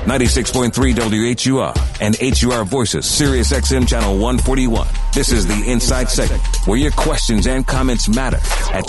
96.3 WHUR and HUR Voices, Sirius XM Channel 141. This is the Inside segment where your questions and comments matter at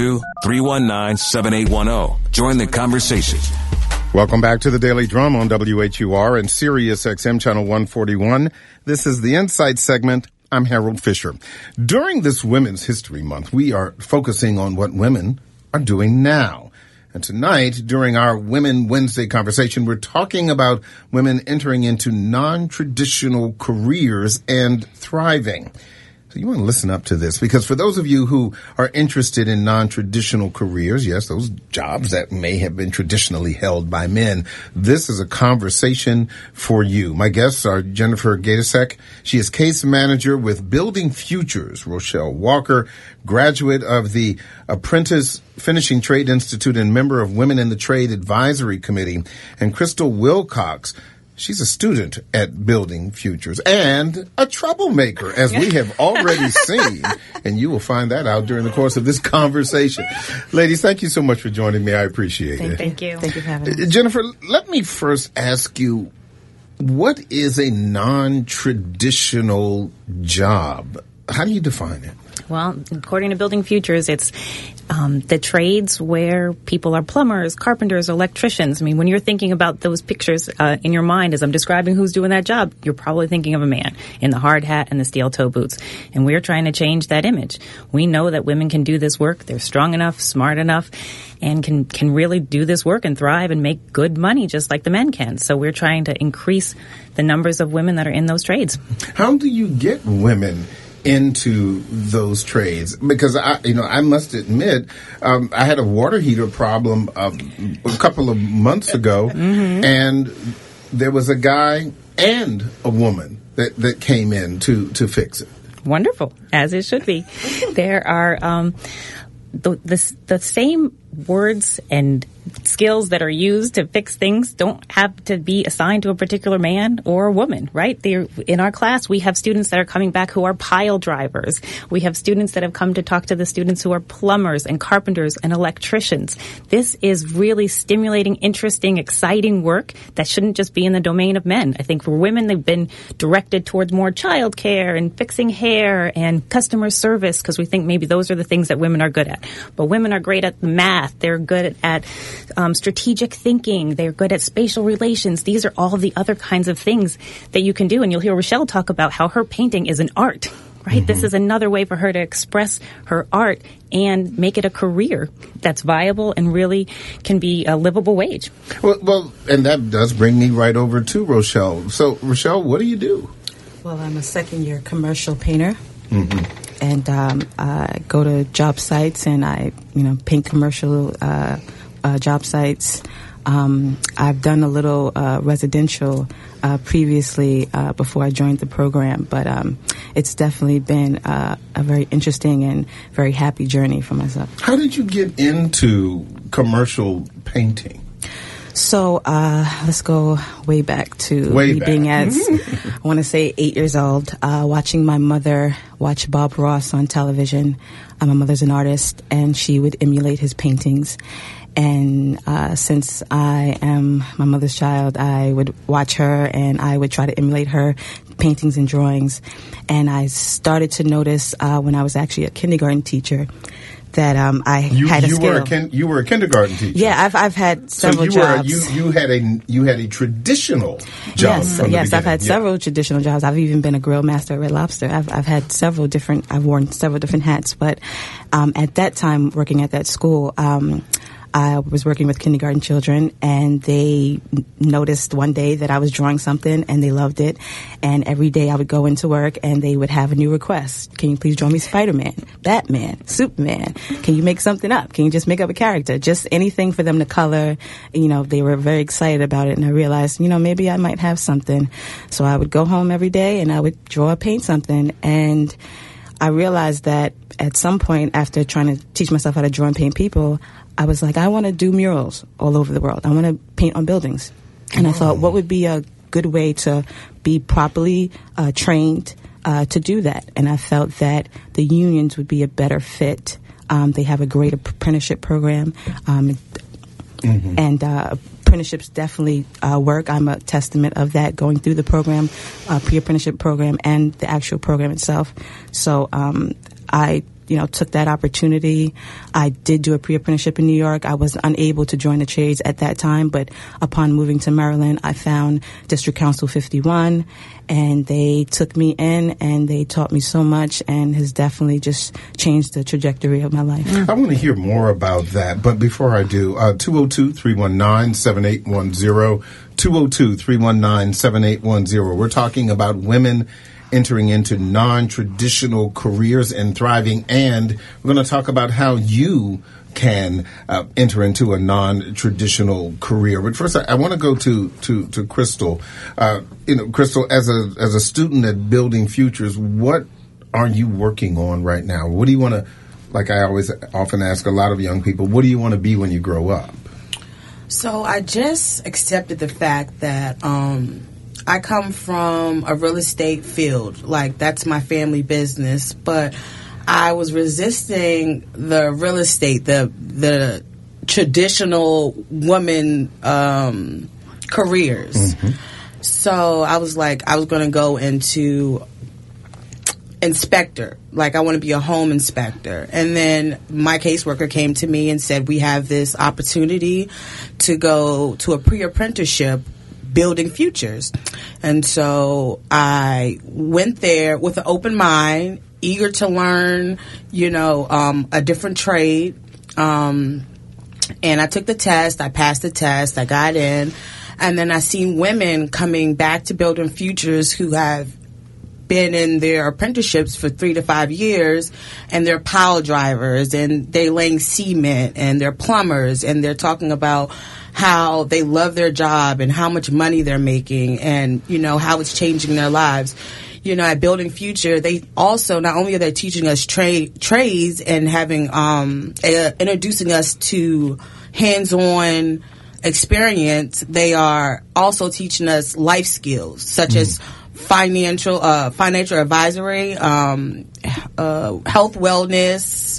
202-319-7810. Join the conversation. Welcome back to the Daily Drum on WHUR and Sirius XM Channel 141. This is the Insight segment. I'm Harold Fisher. During this Women's History Month, we are focusing on what women are doing now. And tonight, during our Women Wednesday conversation, we're talking about women entering into non-traditional careers and thriving. So you want to listen up to this, because for those of you who are interested in non-traditional careers, yes, those jobs that may have been traditionally held by men, this is a conversation for you. My guests are Jennifer Gatusek. She is case manager with Building Futures. Rochelle Walker, graduate of the Apprentice Finishing Trade Institute and member of Women in the Trade Advisory Committee. And Crystal Wilcox, she's a student at Building Futures and a troublemaker, as we have already seen. And you will find that out during the course of this conversation. Ladies, thank you so much for joining me. I appreciate it. Thank you. Thank you for having me. Jennifer, let me first ask you, what is a non-traditional job? How do you define it? Well, according to Building Futures, it's the trades where people are plumbers, carpenters, electricians. I mean, when you're thinking about those pictures in your mind as I'm describing who's doing that job, you're probably thinking of a man in the hard hat and the steel toe boots. And we're trying to change that image. We know that women can do this work. They're strong enough, smart enough, and can really do this work and thrive and make good money just like the men can. So we're trying to increase the numbers of women that are in those trades. How do you get women into those trades? Because I must admit, I had a water heater problem a couple of months ago, and there was a guy and a woman that came in to fix it. Wonderful, as it should be. There are the same words and skills that are used to fix things don't have to be assigned to a particular man or a woman, right? In our class, we have students that are coming back who are pile drivers. We have students that have come to talk to the students who are plumbers and carpenters and electricians. This is really stimulating, interesting, exciting work that shouldn't just be in the domain of men. I think for women, they've been directed towards more childcare and fixing hair and customer service because we think maybe those are the things that women are good at. But women are great at math. They're good at strategic thinking. They're good at spatial relations. These are all the other kinds of things that you can do. And you'll hear Rochelle talk about how her painting is an art, right? This is another way for her to express her art and make it a career that's viable and really can be a livable wage. Well, and that does bring me right over to Rochelle. So, Rochelle, what do you do? Well, I'm a second-year commercial painter. And I go to job sites and I, paint commercial job sites. I've done a little residential previously before I joined the program, but it's definitely been a very interesting and very happy journey for myself. How did you get into commercial painting? So let's go way back to being as, I want to say 8 years old, watching my mother watch Bob Ross on television. My mother's an artist, and she would emulate his paintings. And since I am my mother's child, I would watch her, and I would try to emulate her paintings and drawings. And I started to notice when I was actually a kindergarten teacher that I had a skill. You were a kindergarten teacher. Yeah, I've had several jobs. You had a traditional job. Yes, I've had several traditional jobs. I've even been a grill master at Red Lobster. I've had several different. I've worn several different hats. But at that time, working at that school, I was working with kindergarten children, and they noticed one day that I was drawing something, and they loved it. And every day I would go into work, and they would have a new request. Can you please draw me Spider-Man, Batman, Superman? Can you make something up? Can you just make up a character? Just anything for them to color. They were very excited about it, and I realized, maybe I might have something. So I would go home every day, and I would draw or paint something. And I realized that at some point, after trying to teach myself how to draw and paint people, I was like, I want to do murals all over the world. I want to paint on buildings. And I thought, what would be a good way to be properly trained to do that? And I felt that the unions would be a better fit. They have a great apprenticeship program. And apprenticeships definitely work. I'm a testament of that, going through the program, pre-apprenticeship program, and the actual program itself. So I took that opportunity. I did do a pre-apprenticeship in New York. I was unable to join the trades at that time, but upon moving to Maryland, I found District Council 51, and they took me in, and they taught me so much, and has definitely just changed the trajectory of my life. I want to hear more about that, but before I do, 202-319-7810, 202-319-7810. We're talking about women entering into non-traditional careers and thriving, and we're going to talk about how you can enter into a non-traditional career. But first, I want to go to Crystal. Crystal, as a student at Building Futures, what are you working on right now? What do you want to, like I always often ask a lot of young people, what do you want to be when you grow up? So I just accepted the fact that I come from a real estate field. Like, that's my family business. But I was resisting the real estate, the traditional woman careers. Mm-hmm. So I was like, I was going to go into inspector. Like, I want to be a home inspector. And then my caseworker came to me and said, we have this opportunity to go to a pre-apprenticeship, Building Futures. And so I went there with an open mind, eager to learn, a different trade. And I took the test. I passed the test. I got in. And then I seen women coming back to Building Futures who have been in their apprenticeships for 3 to 5 years, and they're pile drivers, and they're laying cement, and they're plumbers, and they're talking about how they love their job and how much money they're making, and how it's changing their lives. At Building Future, they also, not only are they teaching us trades and having introducing us to hands-on experience, they are also teaching us life skills such as financial advisory, health, wellness,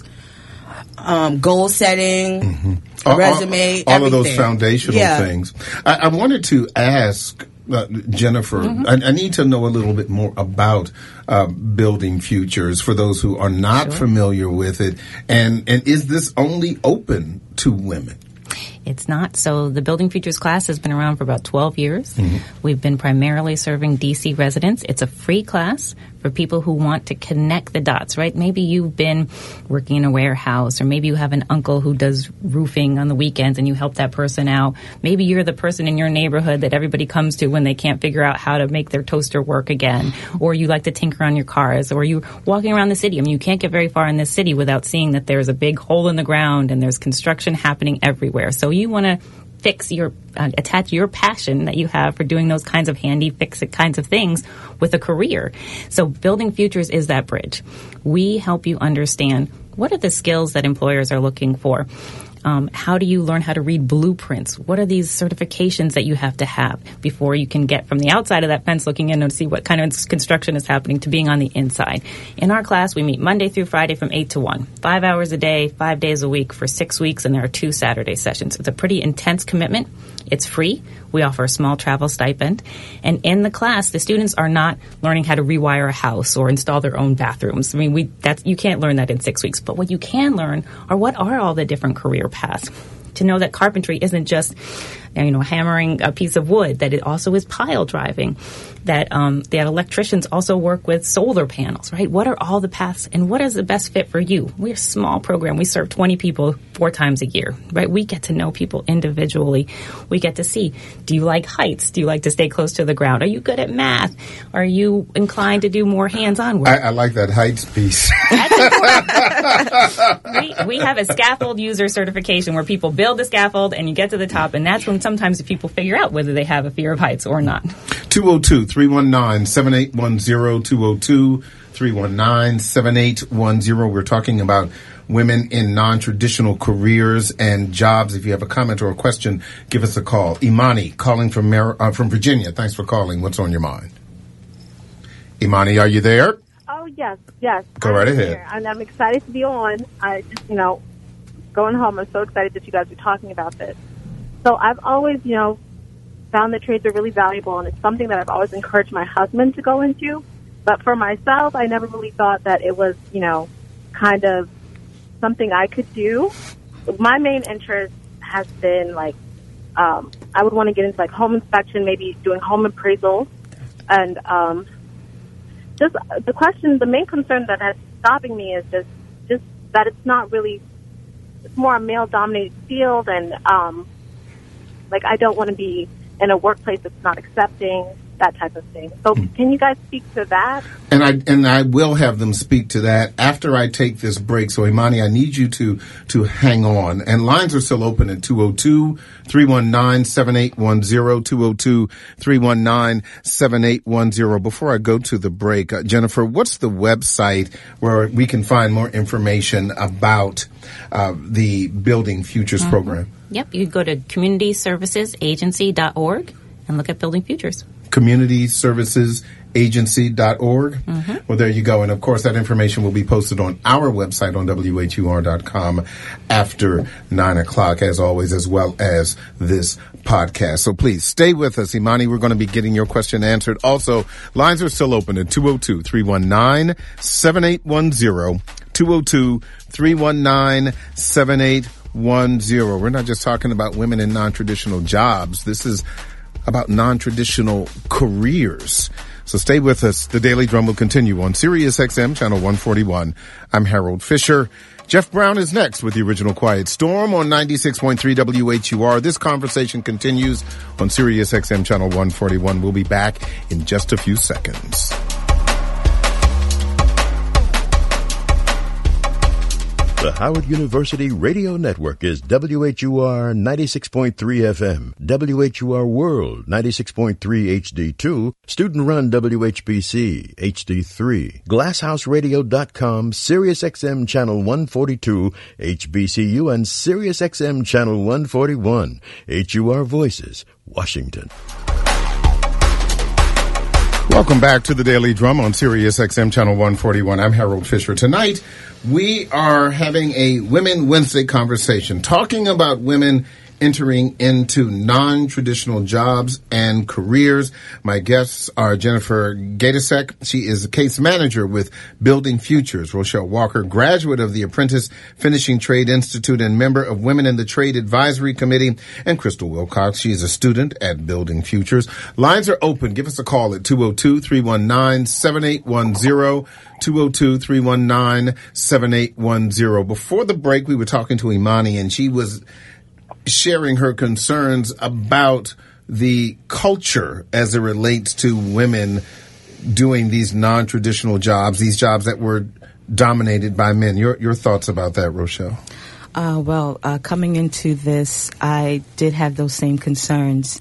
goal setting, resume, all of those foundational things. I wanted to ask Jennifer, I need to know a little bit more about Building Futures for those who are not familiar with it. And is this only open to women? It's not. So the Building Futures class has been around for about 12 years. Mm-hmm. We've been primarily serving D.C. residents. It's a free class for people who want to connect the dots, right? Maybe you've been working in a warehouse, or maybe you have an uncle who does roofing on the weekends and you help that person out. Maybe you're the person in your neighborhood that everybody comes to when they can't figure out how to make their toaster work again, or you like to tinker on your cars, or you're walking around the city. I mean, you can't get very far in this city without seeing that there's a big hole in the ground and there's construction happening everywhere. So you want to attach your passion that you have for doing those kinds of handy fix-it kinds of things with a career. So Building Futures is that bridge. We help you understand what are the skills that employers are looking for. How do you learn how to read blueprints? What are these certifications that you have to have before you can get from the outside of that fence looking in and see what kind of construction is happening to being on the inside? In our class, we meet Monday through Friday from 8 to 1, 5 hours a day, 5 days a week for 6 weeks, and there are 2 Saturday sessions. It's a pretty intense commitment. It's free. We offer a small travel stipend. And in the class, the students are not learning how to rewire a house or install their own bathrooms. I mean, you can't learn that in 6 weeks. But what you can learn are what are all the different career paths. To know that carpentry isn't just, hammering a piece of wood, that it also is pile driving, that electricians also work with solar panels, right? What are all the paths and what is the best fit for you? We're a small program. We serve 20 people 4 times a year, right? We get to know people individually. We get to see, do you like heights? Do you like to stay close to the ground? Are you good at math? Are you inclined to do more hands-on work? I like that heights piece. That's important. We have a scaffold user certification where people build the scaffold and you get to the top, and that's when sometimes people figure out whether they have a fear of heights or not. 202-319-7810, 202-319-7810. We're talking about women in non-traditional careers and jobs. If you have a comment or a question, give us a call. Imani, calling from Virginia. Thanks for calling. What's on your mind? Imani, are you there? Oh, yes. Go right ahead. Here, and I'm excited to be on. I just, going home, I'm so excited that you guys are talking about this. So I've always, found that trades are really valuable, and it's something that I've always encouraged my husband to go into. But for myself, I never really thought that it was, kind of something I could do. My main interest has been, I would want to get into, home inspection, maybe doing home appraisals. And just the main concern that has stopping me is just that it's not really, it's more a male-dominated field, and, I don't want to be in a workplace that's not accepting, that type of thing. So can you guys speak to that? And I will have them speak to that after I take this break. So Imani, I need you to hang on. And lines are still open at 202-319-7810, 202-319-7810. Before I go to the break, Jennifer, what's the website where we can find more information about the Building Futures program? Yep, you go to communityservicesagency.org and look at Building Futures. communityservicesagency.org. Well, there you go. And of course, that information will be posted on our website on WHUR.com after 9 o'clock, as always, as well as this podcast. So please stay with us. Imani, we're going to be getting your question answered. Also, lines are still open at 202-319-7810, 202-319-7810. We're not just talking about women in non-traditional jobs. This is about non-traditional careers. So stay with us. The Daily Drum will continue on Sirius XM Channel 141. I'm Harold Fisher. Jeff Brown is next with the original Quiet Storm on 96.3 WHUR. This conversation continues on Sirius XM Channel 141. We'll be back in just a few seconds. The Howard University Radio Network is WHUR 96.3 FM, WHUR World 96.3 HD2, student-run WHBC HD3, GlassHouseRadio.com, SiriusXM Channel 142, HBCU, and SiriusXM Channel 141, HUR Voices, Washington. Welcome back to the Daily Drum on Sirius XM Channel 141. I'm Harold Fisher. Tonight, we are having a Women Wednesday conversation talking about women entering into non-traditional jobs and careers. My guests are Jennifer Gatasek. She is a case manager with Building Futures. Rochelle Walker, graduate of the Apprentice Finishing Trade Institute and member of Women in the Trade Advisory Committee. And Crystal Wilcox, she is a student at Building Futures. Lines are open. Give us a call at 202-319-7810. 202-319-7810. Before the break, we were talking to Imani, and she was sharing her concerns about the culture as it relates to women doing these non-traditional jobs, these jobs that were dominated by men. Your thoughts about that, Rochelle? Coming into this, I did have those same concerns.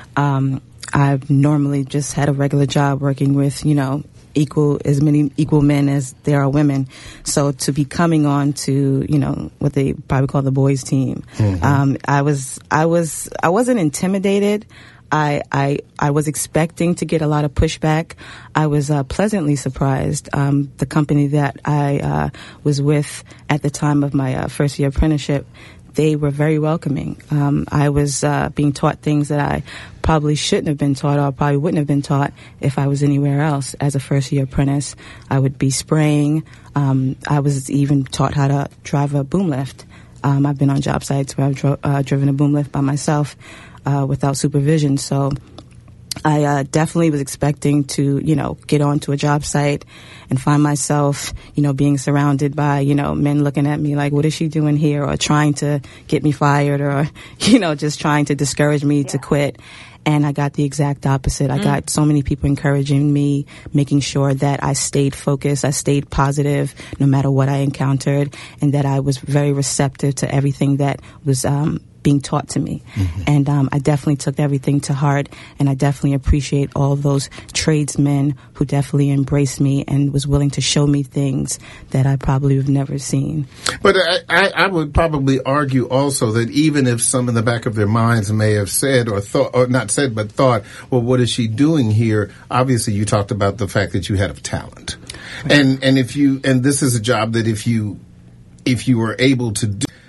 I've normally just had a regular job working with, as many equal men as there are women. So to be coming on to, what they probably call the boys team, I wasn't intimidated. I was expecting to get a lot of pushback. I was pleasantly surprised. The company that I was with at the time of my first year apprenticeship, they were very welcoming. I was being taught things that I probably shouldn't have been taught, or probably wouldn't have been taught if I was anywhere else as a first-year apprentice. I would be spraying. I was even taught how to drive a boom lift. I've been on job sites where I've driven a boom lift by myself without supervision. So I definitely was expecting to, get onto a job site and find myself, being surrounded by, men looking at me like, what is she doing here? Or trying to get me fired, or, just trying to discourage me to quit. And I got the exact opposite. I got so many people encouraging me, making sure that I stayed focused, I stayed positive no matter what I encountered, and that I was very receptive to everything that was being taught to me. And I definitely took everything to heart, and I definitely appreciate all those tradesmen who definitely embraced me and was willing to show me things that I probably have never seen. But I would probably argue also that even if some in the back of their minds may have said or thought, or not said, but thought, well, what is she doing here? Obviously, you talked about the fact that you had a talent. And this is a job that if you were able to do,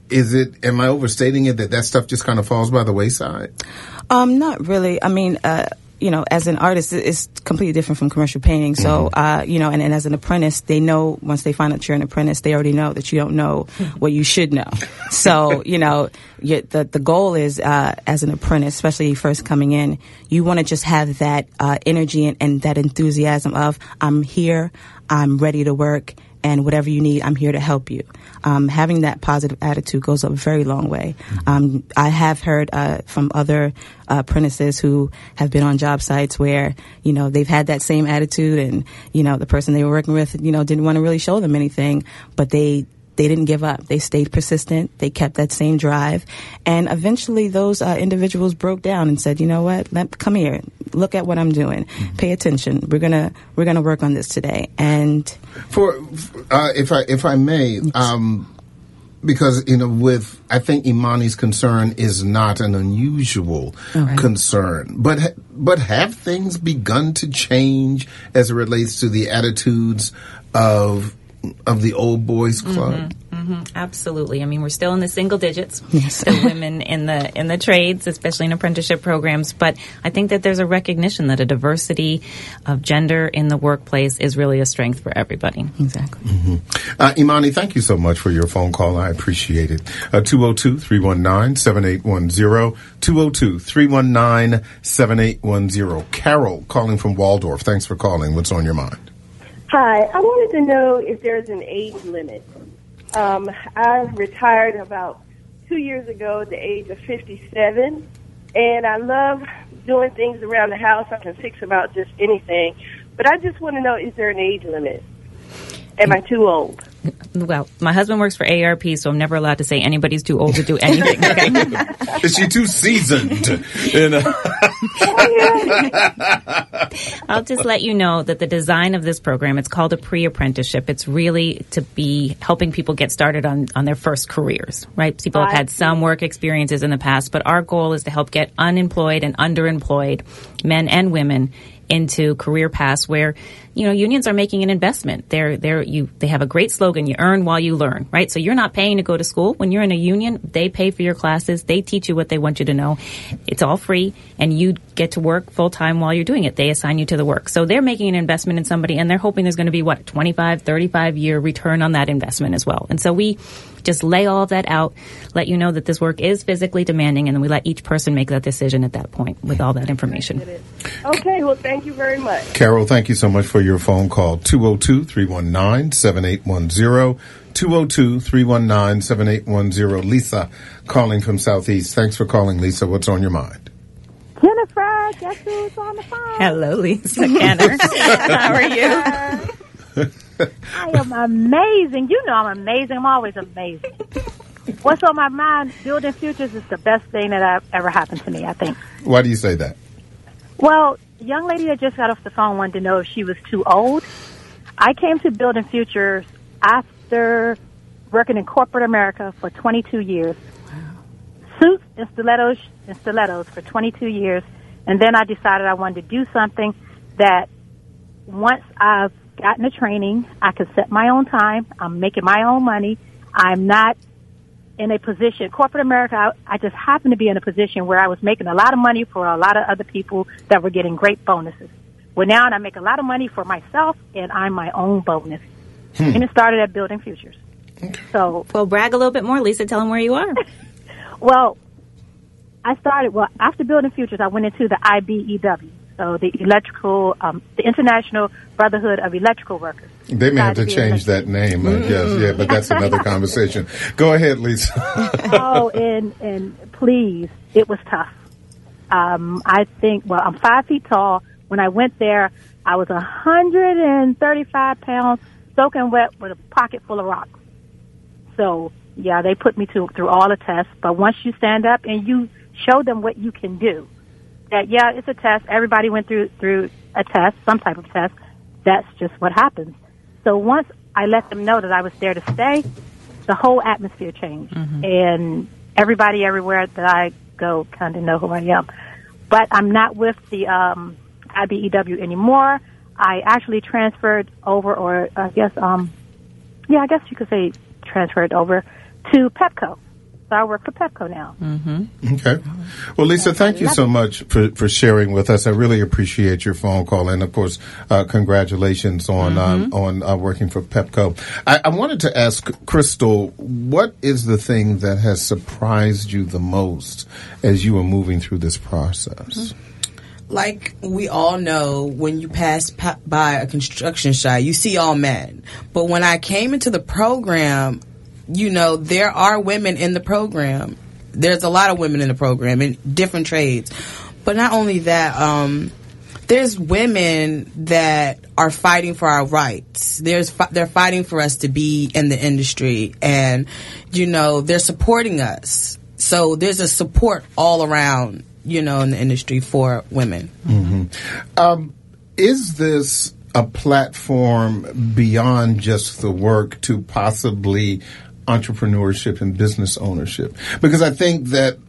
am I overstating it that stuff just kind of falls by the wayside? Not really. I mean, as an artist, it's completely different from commercial painting. So, and as an apprentice, they know once they find out you're an apprentice, they already know that you don't know what you should know. So, the goal is, as an apprentice, especially first coming in, you want to just have that energy and that enthusiasm of, I'm here, I'm ready to work, and whatever you need, I'm here to help you. Having that positive attitude goes a very long way. I have heard from other apprentices who have been on job sites where, they've had that same attitude and, the person they were working with, didn't want to really show them anything, but they didn't give up. They stayed persistent. They kept that same drive. And eventually those individuals broke down and said, you know what, come here. Look at what I'm doing. Pay attention. We're gonna work on this today. And if I may, because I think Imani's concern is not an unusual concern, but have things begun to change as it relates to the attitudes of the old boys club? Absolutely. I mean, we're still in the single digits. Yes. The women in the trades, especially in apprenticeship programs. But I think that there's a recognition that a diversity of gender in the workplace is really a strength for everybody. Exactly. Imani, thank you so much for your phone call. I appreciate it. 202-319-7810. 202-319-7810. Carol calling from Waldorf. Thanks for calling. What's on your mind? Hi. I wanted to know if there's an age limit. I retired about 2 years ago at the age of 57, and I love doing things around the house. I can fix about just anything. But I just want to know, is there an age limit? Am I too old? Well, my husband works for AARP, so I'm never allowed to say anybody's too old to do anything. Okay? Is she too seasoned? I'll just let you know that the design of this program, it's called a pre-apprenticeship. It's really to be helping people get started on their first careers, right? People have had some work experiences in the past, but our goal is to help get unemployed and underemployed men and women into career paths where, unions are making an investment. They have a great slogan, you earn while you learn, right? So you're not paying to go to school. When you're in a union, they pay for your classes. They teach you what they want you to know. It's all free, and you get to work full time while you're doing it. They assign you to the work. So they're making an investment in somebody, and they're hoping there's going to be, 25, 35-year return on that investment as well. And so we just lay all of that out, let you know that this work is physically demanding, and then we let each person make that decision at that point with all that information. Okay, well, thank you very much. Carol, thank you so much for your phone call. 202-319-7810. 202-319-7810. Lisa calling from Southeast. Thanks for calling, Lisa. What's on your mind? Jennifer, guess who's on the phone? Hello, Lisa Canner. How are you? I am amazing. You know I'm amazing. I'm always amazing. What's on my mind, building futures is the best thing that ever happened to me, I think. Why do you say that? Well, the young lady that just got off the phone wanted to know if she was too old. I came to Building Futures after working in corporate America for 22 years. Wow. Suits and stilettos for 22 years. And then I decided I wanted to do something that once I've gotten the training, I could set my own time. I'm making my own money. I'm not in a position, corporate America, I just happened to be in a position where I was making a lot of money for a lot of other people that were getting great bonuses. Well, now I make a lot of money for myself, and I'm my own bonus. And it started at Building Futures. So, well, brag a little bit more, Lisa. Tell them where you are. Well, after Building Futures, I went into the IBEW. So the International Brotherhood of Electrical Workers. They may have to change that name, I guess. Yeah, but that's another conversation. Go ahead, Lisa. And please, it was tough. I think, I'm 5 feet tall. When I went there, I was 135 pounds, soaking wet with a pocket full of rocks. So, yeah, they put me through all the tests. But once you stand up and you show them what you can do, that, yeah, it's a test. Everybody went through a test, some type of test. That's just what happens. So once I let them know that I was there to stay, the whole atmosphere changed. And everybody everywhere that I go kind of know who I am. But I'm not with the IBEW anymore. I actually transferred over, or I guess you could say transferred over to Pepco. So I work for Pepco now. Okay. Well, Lisa, thank you so much for sharing with us. I really appreciate your phone call, and of course, congratulations on working for Pepco. I wanted to ask Crystal, what is the thing that has surprised you the most as you were moving through this process? Like we all know, when you pass by a construction site, you see all men. But when I came into the program, you know, there are women in the program. There's a lot of women in the program in different trades. But not only that, there's women that are fighting for our rights. They're fighting for us to be in the industry. And, you know, they're supporting us. So there's a support all around, you know, in the industry for women. Is this a platform beyond just the work to possibly entrepreneurship and business ownership? Because I think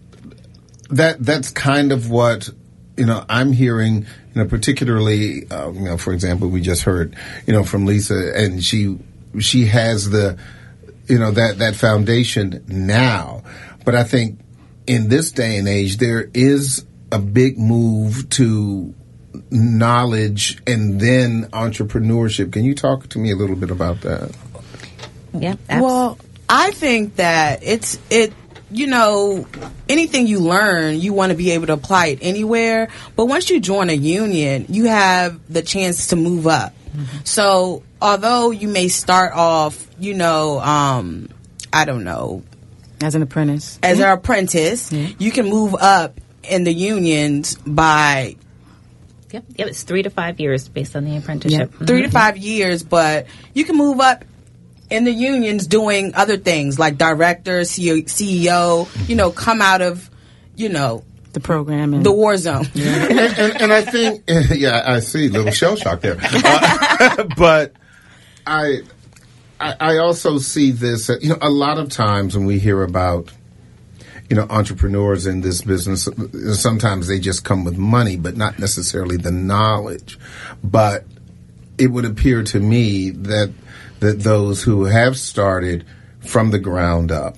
that's kind of what, you know, I'm hearing, you know, particularly, you know, for example, we just heard, you know, from Lisa, and she has the, you know, that foundation now. But I think in this day and age, there is a big move to knowledge and then entrepreneurship. Can you talk to me a little bit about that? Yeah. Well, I think that you know, anything you learn, you want to be able to apply it anywhere. But once you join a union, you have the chance to move up. So although you may start off, you know, I don't know, As an apprentice. You can move up in the unions by... Yep, it's 3 to 5 years based on the apprenticeship. 3 to 5 years, but you can move up in the unions doing other things like director, CEO, you know, come out of, you know, the program and the war zone. And I think, yeah, I see a little shell shock there. But I also see this, you know, a lot of times when we hear about, you know, entrepreneurs in this business, sometimes they just come with money, but not necessarily the knowledge. But it would appear to me that those who have started from the ground up,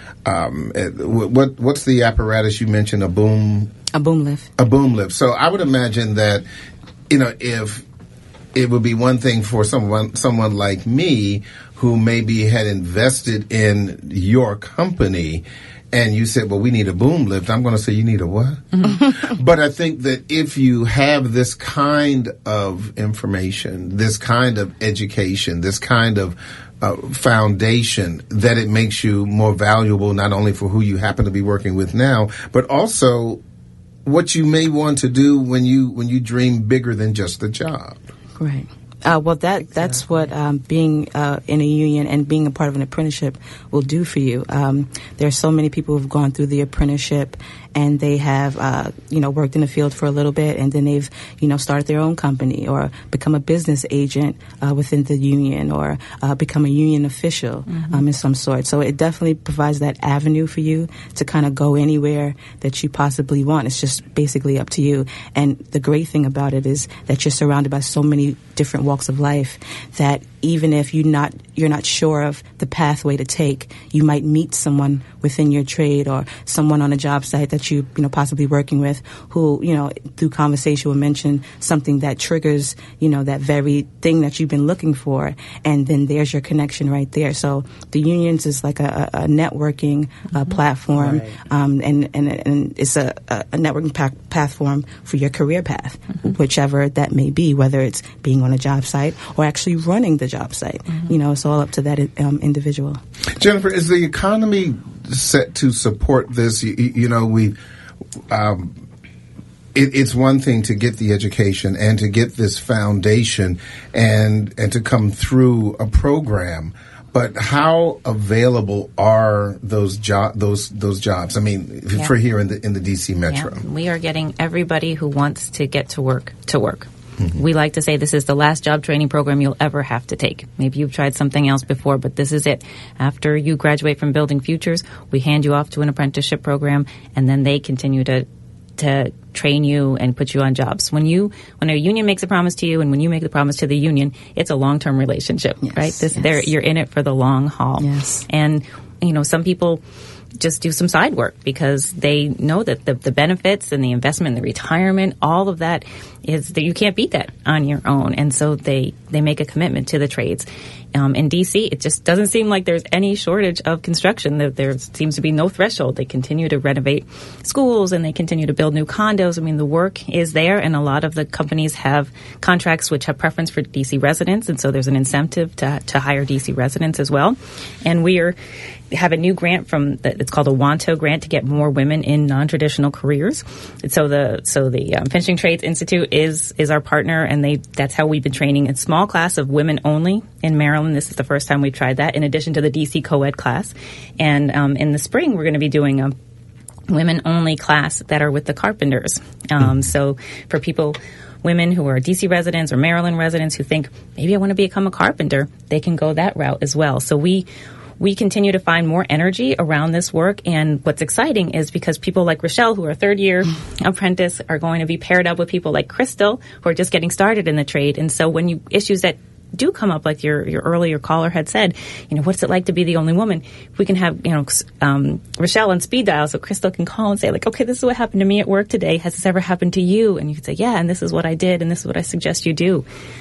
what's the apparatus you mentioned? A boom lift. A boom lift. So I would imagine that, you know, if it would be one thing for someone like me who maybe had invested in your company, and you said, well, we need a boom lift, I'm going to say, you need a what? But I think that if you have this kind of information, this kind of education, this kind of foundation, that it makes you more valuable, not only for who you happen to be working with now, but also what you may want to do when you dream bigger than just the job. Right. Well, that's what being in a union and being a part of an apprenticeship will do for you. There are so many people who've gone through the apprenticeship and they have, worked in the field for a little bit, and then they've, started their own company or become a business agent within the union, or become a union official in some sort. So it definitely provides that avenue for you to kind of go anywhere that you possibly want. It's just basically up to you. And the great thing about it is that you're surrounded by so many different walks of life that even if you're not sure of the pathway to take, you might meet someone within your trade or someone on a job site that you possibly working with who, through conversation will mention something that triggers, that very thing that you've been looking for. And then there's your connection right there. So the unions is like a networking platform. Right. And it's a networking platform for your career path, whichever that may be, whether it's being on a job site or actually running the job site. It's all up to that individual. Jennifer, is the economy set to support this? It's one thing to get the education and to get this foundation and to come through a program, but how available are those jobs? I mean, for here in the DC Metro, we are getting everybody who wants to get to work to work. We like to say this is the last job training program you'll ever have to take. Maybe you've tried something else before, but this is it. After you graduate from Building Futures, we hand you off to an apprenticeship program, and then they continue to train you and put you on jobs. When a union makes a promise to you, and when you make the promise to the union, it's a long-term relationship, right? You're in it for the long haul. Yes. And some people just do some side work because they know that the benefits and the investment, the retirement, all of that is that you can't beat that on your own. And so they make a commitment to the trades. In D.C., it just doesn't seem like there's any shortage of construction. There seems to be no threshold. They continue to renovate schools and they continue to build new condos. I mean, the work is there, and a lot of the companies have contracts which have preference for D.C. residents, and so there's an incentive to hire D.C. residents as well. And we have a new grant it's called a WANTO grant to get more women in non-traditional careers. And so the Finishing Trades Institute is our partner, and that's how we've been training a small class of women only in Maryland. This is the first time we've tried that, in addition to the DC co-ed class. And in the spring, we're going to be doing a women-only class that are with the carpenters. So for women who are DC residents or Maryland residents who think, maybe I want to become a carpenter, they can go that route as well. So we continue to find more energy around this work. And what's exciting is because people like Rochelle, who are third-year apprentice, are going to be paired up with people like Crystal, who are just getting started in the trade. And so when issues that do come up, like your earlier caller had said, what's it like to be the only woman? We can have, Rochelle on speed dial, so Crystal can call and say, like, okay, this is what happened to me at work today. Has this ever happened to you? And you can say, yeah, and this is what I did, and this is what I suggest you do.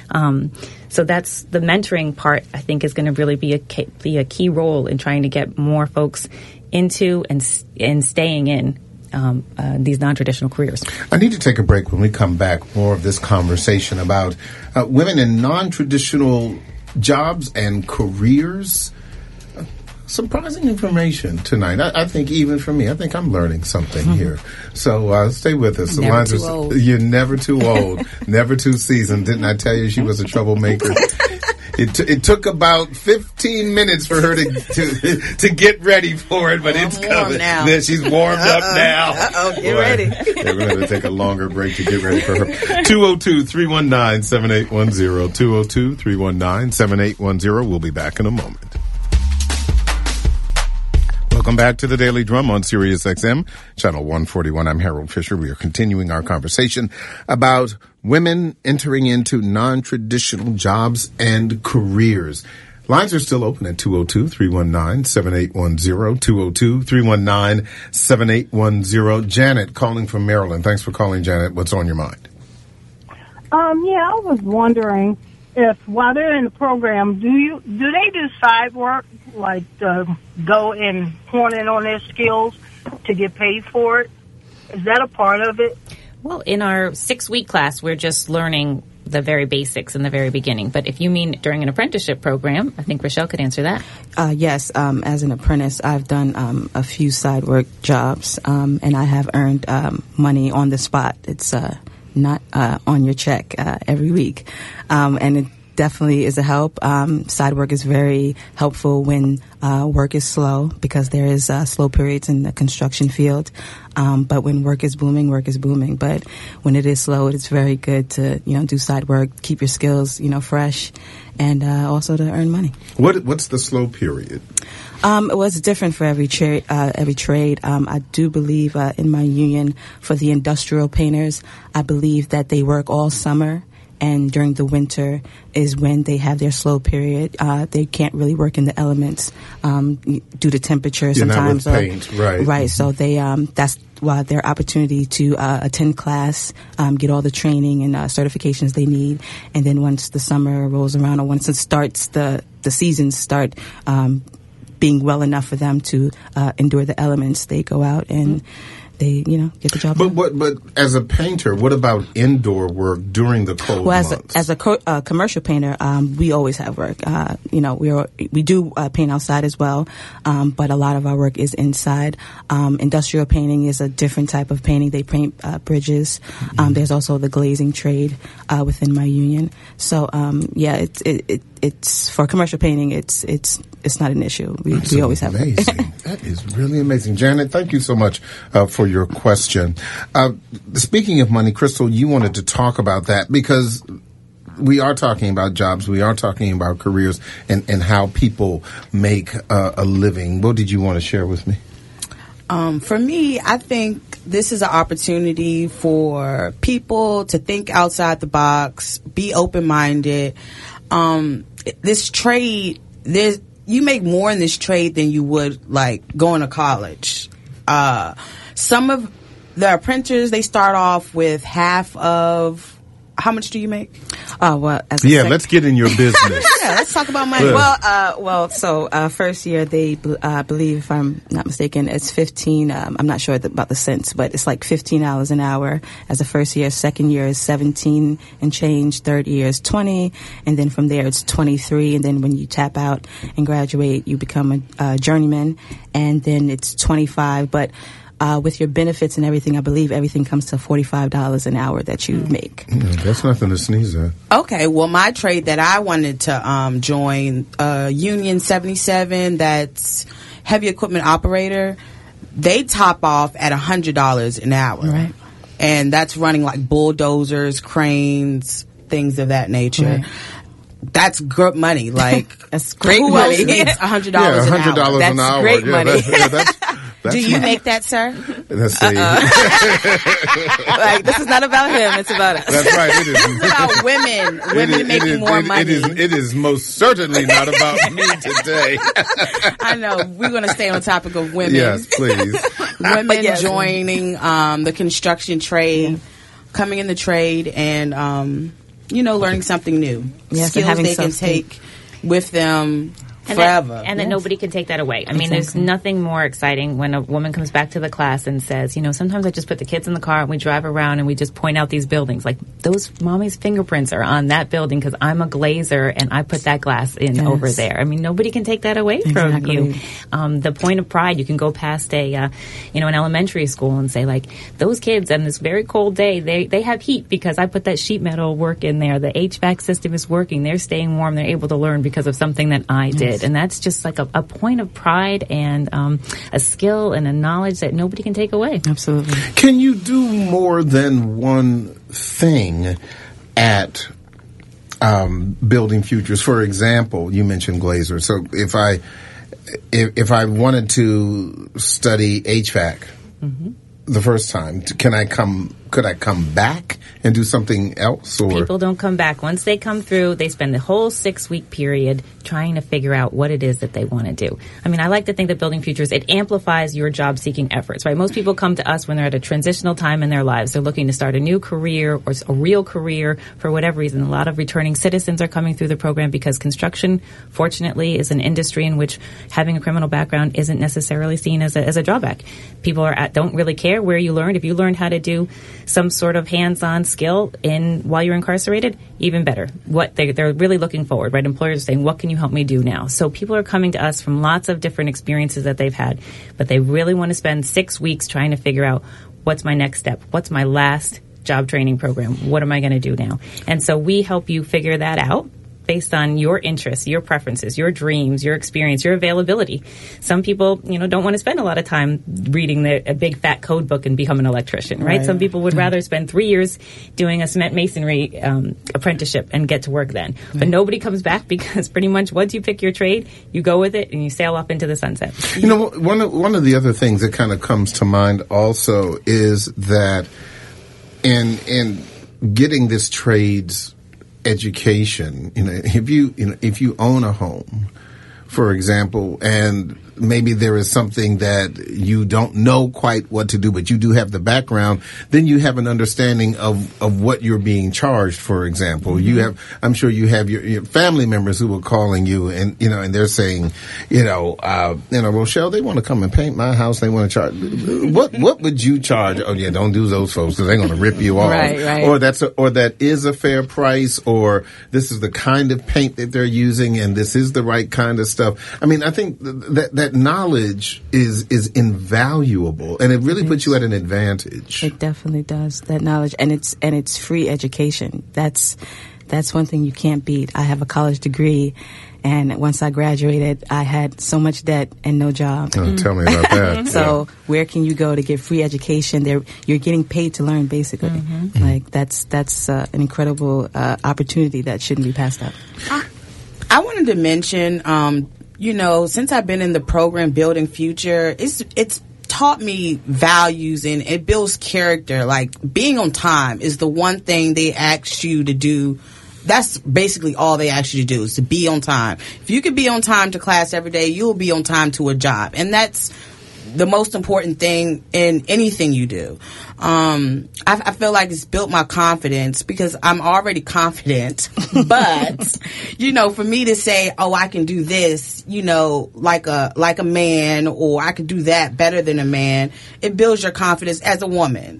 So that's the mentoring part, I think, is going to really be a key role in trying to get more folks into and staying in these non-traditional careers. I need to take a break. When we come back, more of this conversation about women in non-traditional jobs and careers. Surprising information tonight. I think even for me, I think I'm learning something here. So stay with us. You're never too old, never too seasoned. Didn't I tell you she was a troublemaker? It took about 15 minutes for her to get ready for it, but it's coming. Now. She's warmed up now. Get ready. We're going to have to take a longer break to get ready for her. 202-319-7810. 202-319-7810. We'll be back in a moment. Welcome back to the Daily Drum on Sirius XM, Channel 141. I'm Harold Fisher. We are continuing our conversation about women entering into non-traditional jobs and careers. Lines are still open at 202-319-7810, 202-319-7810. Janet calling from Maryland. Thanks for calling, Janet. What's on your mind? Yeah, I was wondering if while they're in the program, do they do side work, like go and hone in on their skills to get paid for it? Is that a part of it? Well, in our 6-week class, we're just learning the very basics in the very beginning. But if you mean during an apprenticeship program, I think Rochelle could answer that. Yes. As an apprentice, I've done a few side work jobs, and I have earned money on the spot. It's not on your check every week. And it definitely is a help. Side work is very helpful when work is slow, because there is slow periods in the construction field. But when work is booming. But when it is slow, it's very good to, do side work, keep your skills, fresh, and also to earn money. What's the slow period? Well, it's different for every trade. I do believe in my union for the industrial painters, I believe that they work all summer, and during the winter is when they have their slow period. They can't really work in the elements due to temperature sometimes. Not with paint, right? Right. So they that's why their opportunity to attend class, get all the training and certifications they need, and then once the summer rolls around, or once it starts, the seasons start being well enough for them to endure the elements, they go out and they, get the job done. But as a painter, what about indoor work during the cold months? As a commercial painter, we always have work. We do paint outside as well, but a lot of our work is inside. Industrial painting is a different type of painting. They paint bridges. There's also the glazing trade within my union. So it's for commercial painting. It's not an issue. We always have work. That is really amazing, Janet. Thank you so much for your question. Speaking of money, Crystal, you wanted to talk about that because we are talking about jobs, we are talking about careers, and how people make a living. What did you want to share with me? For me, I think this is an opportunity for people to think outside the box, be open-minded. This trade, you make more in this trade than you would like going to college. Some of the apprentices, they start off with half of. How much do you make? Well, let's get in your business. Yeah, let's talk about money. So first year they believe, if I'm not mistaken, it's 15. I'm not sure about the cents, but it's like $15 an hour as a first year. Second year is 17 and change. Third year is 20, and then from there it's 23. And then when you tap out and graduate, you become a journeyman, and then it's 25. But with your benefits and everything, I believe everything comes to $45 an hour that you make. That's nothing to sneeze at. Okay, well, my trade that I wanted to join, Union 77, that's heavy equipment operator, they top off at $100 an hour. Right. And that's running like bulldozers, cranes, things of that nature. Right. That's good monny. Like, that's great who money. Else needs $100 an hour? $100 an hour. That's great money. That's do you make that, sir? Let's see. Like, this is not about him. It's about us. That's right. It is. It's about women. Women making more money. It is most certainly not about me today. I know. We're going to stay on topic of women. Yes, please. Women joining the construction trade, coming in the trade, and learning something new. Yes, skills they can take with them forever. And that nobody can take that away. I mean, there's nothing more exciting when a woman comes back to the class and says, sometimes I just put the kids in the car and we drive around and we just point out these buildings. Like, those mommy's fingerprints are on that building because I'm a glazer and I put that glass in over there. I mean, nobody can take that away from you. The point of pride, you can go past an elementary school and say, like, those kids on this very cold day, they have heat because I put that sheet metal work in there. The HVAC system is working. They're staying warm. They're able to learn because of something that I did. And that's just like a point of pride and a skill and a knowledge that nobody can take away. Absolutely. Can you do more than one thing at Building Futures? For example, you mentioned glazer. So if I wanted to study HVAC the first time, could I come back and do something else? Or people don't come back. Once they come through, they spend the whole 6-week period trying to figure out what it is that they want to do. I mean, I like to think that Building Futures, it amplifies your job seeking efforts, right? Most people come to us when they're at a transitional time in their lives. They're looking to start a new career or a real career for whatever reason. A lot of returning citizens are coming through the program because construction, fortunately, is an industry in which having a criminal background isn't necessarily seen as a drawback. People don't really care where you learned. If you learned how to do some sort of hands-on skill while you're incarcerated, even better. What they're really looking forward, right? Employers are saying, what can you help me do now? So people are coming to us from lots of different experiences that they've had, but they really want to spend 6 weeks trying to figure out, what's my next step? What's my last job training program? What am I going to do now? And so we help you figure that out based on your interests, your preferences, your dreams, your experience, your availability. Some people, don't want to spend a lot of time reading a big fat code book and become an electrician, right? Some people would rather spend 3 years doing a cement masonry apprenticeship and get to work then. But nobody comes back because pretty much once you pick your trade, you go with it and you sail off into the sunset. One of the other things that kind of comes to mind also is that in getting this trades education, if you own a home, for example, and maybe there is something that you don't know quite what to do, but you do have the background, then you have an understanding of what you're being charged, for example. I'm sure you have your family members who are calling you and they're saying, Rochelle, they want to come and paint my house. They want to charge. What would you charge? Oh yeah, don't do those folks because they're going to rip you off. Right. Or that is a fair price, or this is the kind of paint that they're using and this is the right kind of stuff. I mean, I think that knowledge is invaluable, and it really puts you at an advantage. It definitely does, that knowledge, and it's free education. That's one thing you can't beat. I have a college degree, and once I graduated, I had so much debt and no job. Oh, tell me about that. So where can you go to get free education? You're getting paid to learn, basically. Like that's an incredible opportunity that shouldn't be passed up. I wanted to mention, since I've been in the program Building Future, it's taught me values and it builds character. Like, being on time is the one thing they ask you to do that's basically all they ask you to do, is to be on time. If you can be on time to class every day, you'll be on time to a job. And that's the most important thing in anything you do. I feel like it's built my confidence, because I'm already confident. But, you know, for me to say, oh, I can do this, you know, like a man, or I can do that better than a man, it builds your confidence as a woman.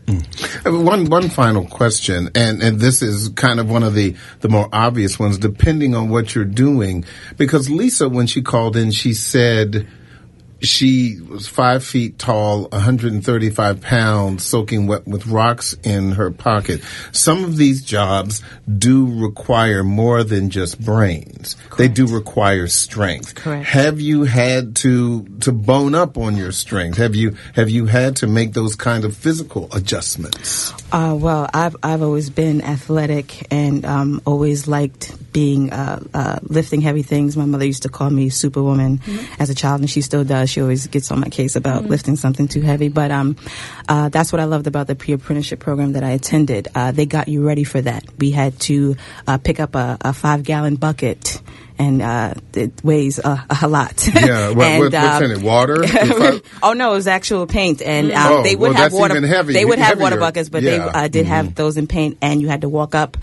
One final question, and this is kind of one of the more obvious ones, depending on what you're doing, because Lisa, when she called in, she said she was 5 feet tall, 135 pounds, soaking wet with rocks in her pocket. Some of these jobs do require more than just brains. Correct. They do require strength. Correct. Have you had to bone up on your strength? Have you had to make those kind of physical adjustments? Well, I've always been athletic and always liked being lifting heavy things. My mother used to call me Superwoman as a child, and she still does. She always gets on my case about lifting something too heavy. But that's what I loved about the pre-apprenticeship program that I attended. They got you ready for that. We had to pick up a 5-gallon bucket, and it weighs a lot. Yeah, what's in it? Water? Oh no, it was actual paint, and they would have water. They would have water buckets, but they did have those in paint, and you had to walk up,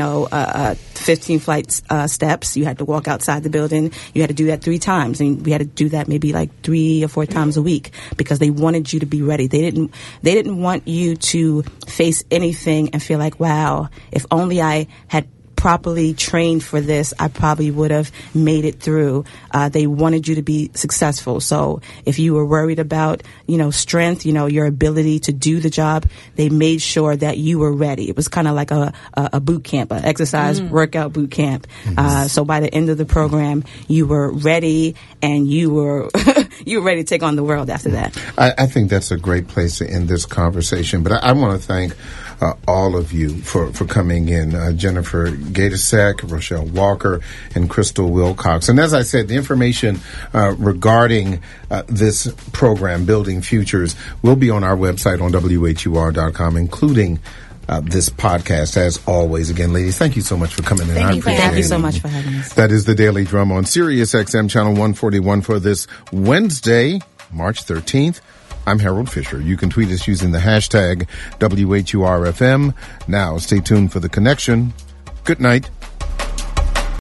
15 flights steps. You had to walk outside the building. You had to do that 3 times, and we had to do that maybe like 3 or 4 times a week, because they wanted you to be ready. They didn't want you to face anything and feel like, wow, if only I had properly trained for this, I probably would have made it through. They wanted you to be successful. So if you were worried about, strength, your ability to do the job, they made sure that you were ready. It was kind of like a boot camp, an exercise workout boot camp. So by the end of the program, you were ready, and you were ready to take on the world after that. I think that's a great place to end this conversation. But I want to thank all of you for coming in. Jennifer Gatusek, Rochelle Walker, and Crystal Wilcox. And as I said, the information regarding this program, Building Futures, will be on our website on WHUR.com, including this podcast. As always, again, ladies, thank you so much for coming in. Thank you so much for having us. That is the Daily Drum on Sirius XM Channel 141 for this Wednesday, March 13th. I'm Harold Fisher. You can tweet us using the hashtag WHURFM. Now, stay tuned for The Connection. Good night.